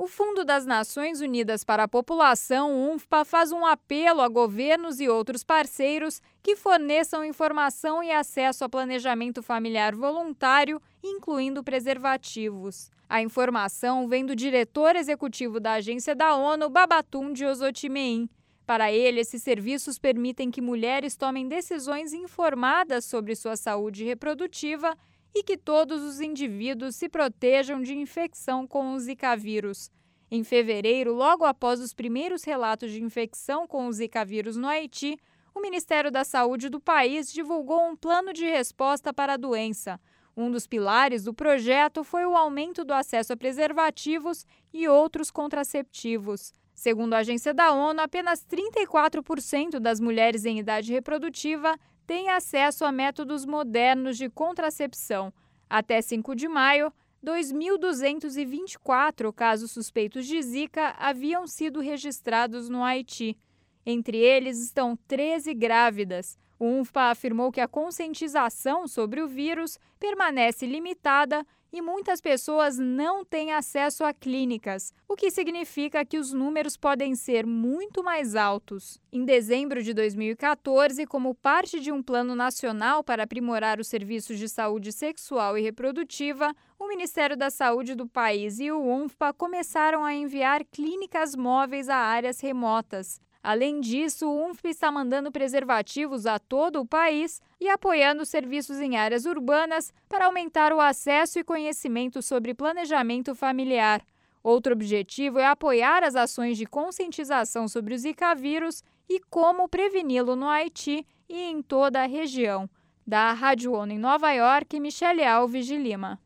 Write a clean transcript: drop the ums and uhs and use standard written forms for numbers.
O Fundo das Nações Unidas para a População, UNFPA, faz um apelo a governos e outros parceiros que forneçam informação e acesso a planejamento familiar voluntário, incluindo preservativos. A informação vem do diretor executivo da agência da ONU, Babatunde Osotimehin. Para ele, esses serviços permitem que mulheres tomem decisões informadas sobre sua saúde reprodutiva e que todos os indivíduos se protejam de infecção com o Zika vírus. Em fevereiro, logo após os primeiros relatos de infecção com o Zika vírus no Haiti, o Ministério da Saúde do país divulgou um plano de resposta para a doença. Um dos pilares do projeto foi o aumento do acesso a preservativos e outros contraceptivos. Segundo a agência da ONU, apenas 34% das mulheres em idade reprodutiva têm acesso a métodos modernos de contracepção. Até 5 de maio, 2.224 casos suspeitos de Zika haviam sido registrados no Haiti. Entre eles estão 13 grávidas. O UNFPA afirmou que a conscientização sobre o vírus permanece limitada e muitas pessoas não têm acesso a clínicas, o que significa que os números podem ser muito mais altos. Em dezembro de 2014, como parte de um plano nacional para aprimorar os serviços de saúde sexual e reprodutiva, o Ministério da Saúde do país e o UNFPA começaram a enviar clínicas móveis a áreas remotas. Além disso, o UNFPA está mandando preservativos a todo o país e apoiando serviços em áreas urbanas para aumentar o acesso e conhecimento sobre planejamento familiar. Outro objetivo é apoiar as ações de conscientização sobre o Zika vírus e como preveni-lo no Haiti e em toda a região. Da Rádio ONU em Nova York, Michele Alves de Lima.